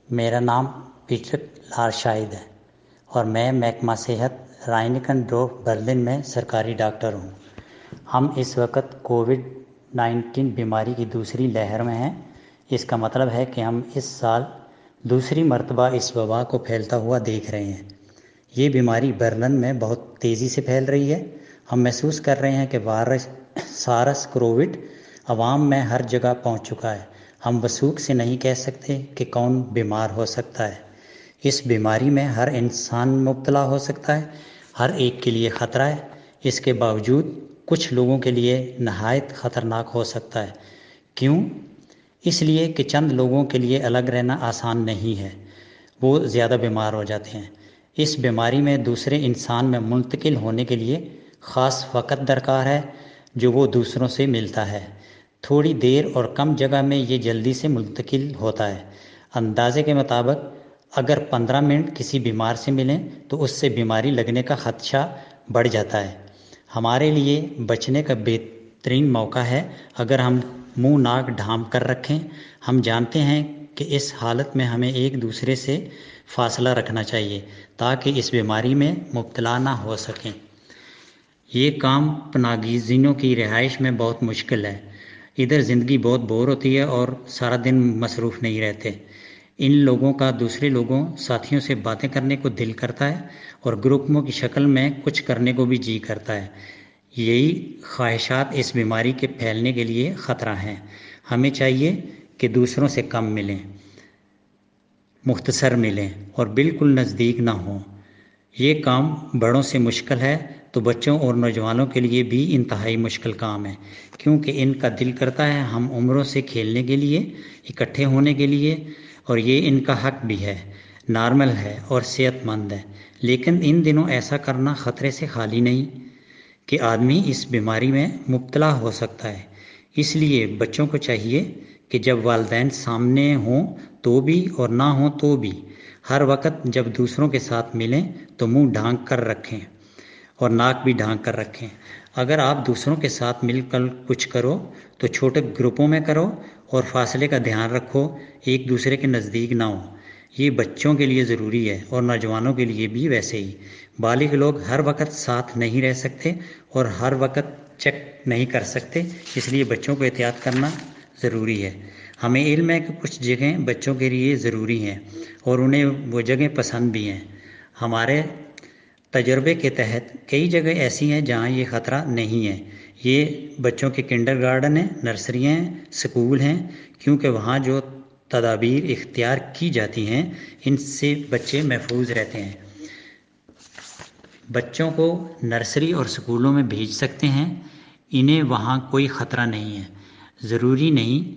میرا نام پیٹر لار شاہد ہے اور میں محکمہ صحت رائنکن-ڈورف برلن میں سرکاری ڈاکٹر ہوں۔ ہم اس وقت کووڈ-19 بیماری کی دوسری لہر میں ہیں۔ اس کا مطلب ہے کہ ہم اس سال دوسری مرتبہ اس وبا کو پھیلتا ہوا دیکھ رہے ہیں۔ یہ بیماری برلن میں بہت تیزی سے پھیل رہی ہے۔ ہم محسوس کر رہے ہیں کہ وائرس سارس کووڈ عوام میں ہر جگہ پہنچ چکا ہے۔ ہم وثوق سے نہیں کہہ سکتے کہ کون بیمار ہو سکتا ہے۔ اس بیماری میں ہر انسان مبتلا ہو سکتا ہے، ہر ایک کے لیے خطرہ ہے۔ اس کے باوجود کچھ لوگوں کے لیے نہایت خطرناک ہو سکتا ہے۔ کیوں؟ اس لیے کہ چند لوگوں کے لیے الگ رہنا آسان نہیں ہے، وہ زیادہ بیمار ہو جاتے ہیں۔ اس بیماری میں دوسرے انسان میں منتقل ہونے کے لیے خاص وقت درکار ہے جو وہ دوسروں سے ملتا ہے۔ تھوڑی دیر اور کم جگہ میں یہ جلدی سے منتقل ہوتا ہے۔ اندازے کے مطابق اگر 15 منٹ کسی بیمار سے ملیں تو اس سے بیماری لگنے کا خدشہ بڑھ جاتا ہے۔ ہمارے لیے بچنے کا بہترین موقع ہے اگر ہم منہ ناک ڈھانپ کر رکھیں۔ ہم جانتے ہیں کہ اس حالت میں ہمیں ایک دوسرے سے فاصلہ رکھنا چاہیے تاکہ اس بیماری میں مبتلا نہ ہو سکیں۔ یہ کام پناہ گزینوں کی رہائش میں بہت مشکل ہے۔ ادھر زندگی بہت بور ہوتی ہے اور سارا دن مصروف نہیں رہتے۔ ان لوگوں کا دوسرے لوگوں ساتھیوں سے باتیں کرنے کو دل کرتا ہے اور گروپوں کی شکل میں کچھ کرنے کو بھی جی کرتا ہے۔ یہی خواہشات اس بیماری کے پھیلنے کے لیے خطرہ ہیں۔ ہمیں چاہیے کہ دوسروں سے کم ملیں، مختصر ملیں اور بالکل نزدیک نہ ہوں۔ یہ کام بڑوں سے مشکل ہے تو بچوں اور نوجوانوں کے لیے بھی انتہائی مشکل کام ہے، کیونکہ ان کا دل کرتا ہے ہم عمروں سے کھیلنے کے لیے، اکٹھے ہونے کے لیے، اور یہ ان کا حق بھی ہے، نارمل ہے اور صحت مند ہے۔ لیکن ان دنوں ایسا کرنا خطرے سے خالی نہیں کہ آدمی اس بیماری میں مبتلا ہو سکتا ہے۔ اس لیے بچوں کو چاہیے کہ جب والدین سامنے ہوں تو بھی اور نہ ہوں تو بھی ہر وقت جب دوسروں کے ساتھ ملیں تو منہ ڈھانک کر رکھیں اور ناک بھی ڈھانک کر رکھیں۔ اگر آپ دوسروں کے ساتھ مل کر کچھ کرو تو چھوٹے گروپوں میں کرو اور فاصلے کا دھیان رکھو، ایک دوسرے کے نزدیک نہ ہو۔ یہ بچوں کے لیے ضروری ہے اور نوجوانوں کے لیے بھی ویسے ہی۔ بالغ لوگ ہر وقت ساتھ نہیں رہ سکتے اور ہر وقت چیک نہیں کر سکتے، اس لیے بچوں کو احتیاط کرنا ضروری ہے۔ ہمیں علم ہے کہ کچھ جگہیں بچوں کے لیے ضروری ہیں اور انہیں وہ جگہیں پسند بھی ہیں۔ ہمارے تجربے کے تحت کئی جگہ ایسی ہیں جہاں یہ خطرہ نہیں ہے۔ یہ بچوں کے کنڈر گارڈن ہیں، نرسریاں ہیں، سکول ہیں، کیونکہ وہاں جو تدابیر اختیار کی جاتی ہیں ان سے بچے محفوظ رہتے ہیں۔ بچوں کو نرسری اور سکولوں میں بھیج سکتے ہیں، انہیں وہاں کوئی خطرہ نہیں ہے۔ ضروری نہیں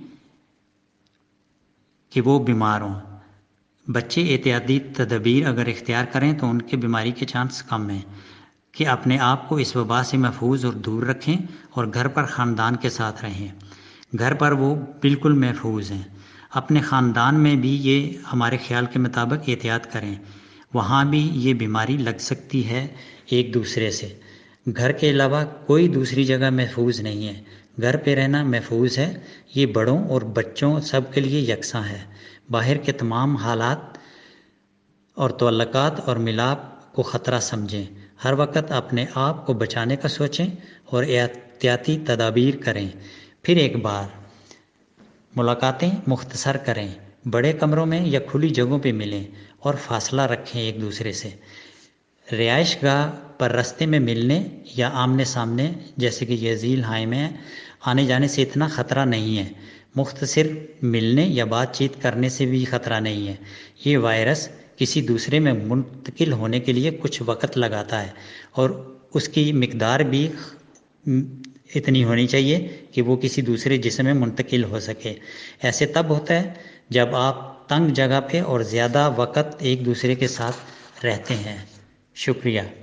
کہ وہ بیمار ہوں۔ بچے احتیاطی تدابیر اگر اختیار کریں تو ان کے بیماری کے چانس کم ہیں۔ کہ اپنے آپ کو اس وبا سے محفوظ اور دور رکھیں اور گھر پر خاندان کے ساتھ رہیں۔ گھر پر وہ بالکل محفوظ ہیں۔ اپنے خاندان میں بھی یہ ہمارے خیال کے مطابق احتیاط کریں، وہاں بھی یہ بیماری لگ سکتی ہے ایک دوسرے سے۔ گھر کے علاوہ کوئی دوسری جگہ محفوظ نہیں ہے۔ گھر پہ رہنا محفوظ ہے۔ یہ بڑوں اور بچوں سب کے لیے یکساں ہے۔ باہر کے تمام حالات اور تعلقات اور ملاپ کو خطرہ سمجھیں۔ ہر وقت اپنے آپ کو بچانے کا سوچیں اور احتیاطی تدابیر کریں۔ پھر ایک بار ملاقاتیں مختصر کریں، بڑے کمروں میں یا کھلی جگہوں پہ ملیں اور فاصلہ رکھیں ایک دوسرے سے۔ رہائش گاہ پر رستے میں ملنے یا آمنے سامنے جیسے کہ یہ ذیل ہائی میں آنے جانے سے اتنا خطرہ نہیں ہے۔ مختصر ملنے یا بات چیت کرنے سے بھی خطرہ نہیں ہے۔ یہ وائرس کسی دوسرے میں منتقل ہونے کے لیے کچھ وقت لگاتا ہے اور اس کی مقدار بھی اتنی ہونی چاہیے کہ وہ کسی دوسرے جسم میں منتقل ہو سکے۔ ایسے تب ہوتا ہے جب آپ تنگ جگہ پہ اور زیادہ وقت ایک دوسرے کے ساتھ رہتے ہیں۔ شکریہ۔